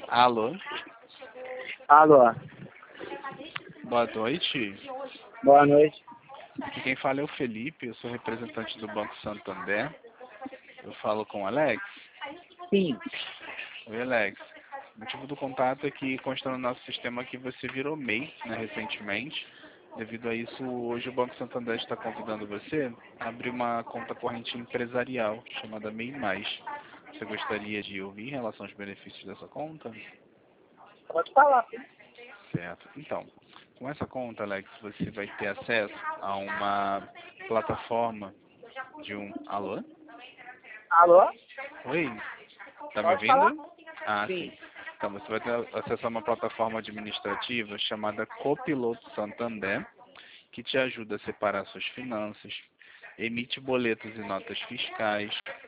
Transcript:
Alô, Alô, boa noite. boa noite. Aqui quem fala é o Felipe, eu sou representante do Banco Santander. Eu falo com o Alex. Sim, Oi, Alex. O motivo do contato é que consta no nosso sistema que você virou MEI, né, recentemente. Devido a isso, hoje o Banco Santander está convidando você a abrir uma conta corrente empresarial chamada MEI+. Você gostaria de ouvir em relação aos benefícios dessa conta? pode falar. Certo. Então, com essa conta, Alex, você vai ter acesso a uma plataforma de um... Alô? Alô, Oi? Tá me pode falar? ouvindo? Ah, sim. Sim. Então, você vai ter acesso a uma plataforma administrativa chamada Copiloto Santander, que te ajuda a separar suas finanças, emite boletos e notas fiscais,